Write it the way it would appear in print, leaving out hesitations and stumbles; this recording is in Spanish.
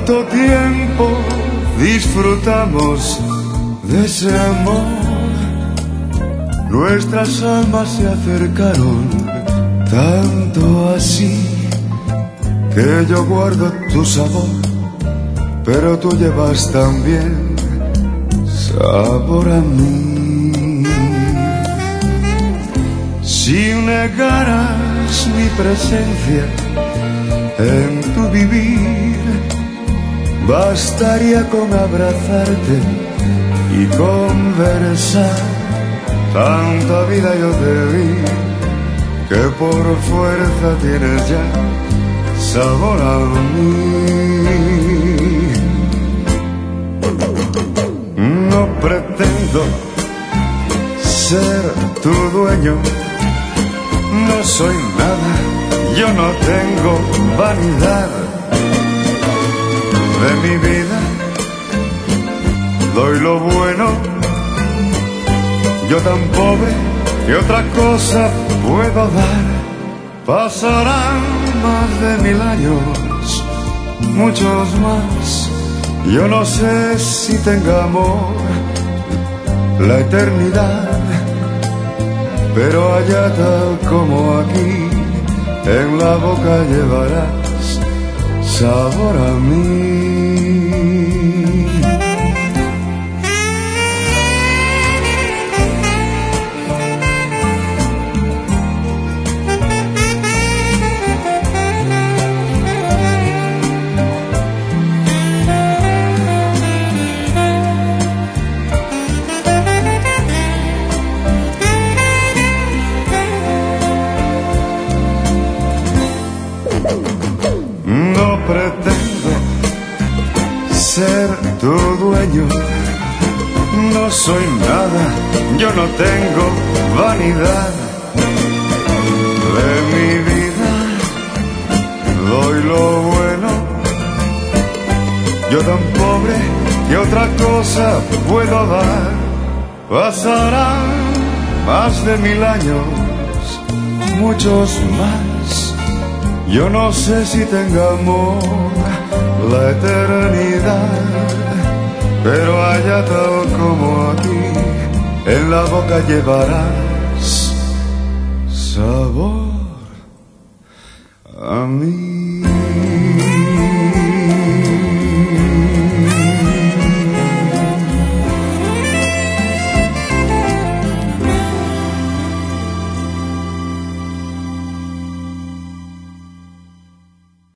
Tanto tiempo disfrutamos de ese amor, nuestras almas se acercaron tanto así que yo guardo tu sabor, pero tú llevas también sabor a mí. Si negaras mi presencia en tu vivir, bastaría con abrazarte y conversar. Tanta vida yo te di que por fuerza tienes ya sabor a mí. No pretendo ser tu dueño, no soy nada, yo no tengo vanidad. De mi vida doy lo bueno, yo tan pobre que otra cosa puedo dar. Pasarán más de 1000 años, muchos más, yo no sé si tenga amor la eternidad, pero allá tal como aquí, en la boca llevarás sabor a mí. No pretendo ser tu dueño, no soy nada, yo no tengo vanidad. De mi vida doy lo bueno, yo tan pobre que otra cosa puedo dar. Pasarán más de 1000 años, muchos más, yo no sé si tenga amor la eternidad, pero allá tal como aquí, en la boca llevarás sabor a mí.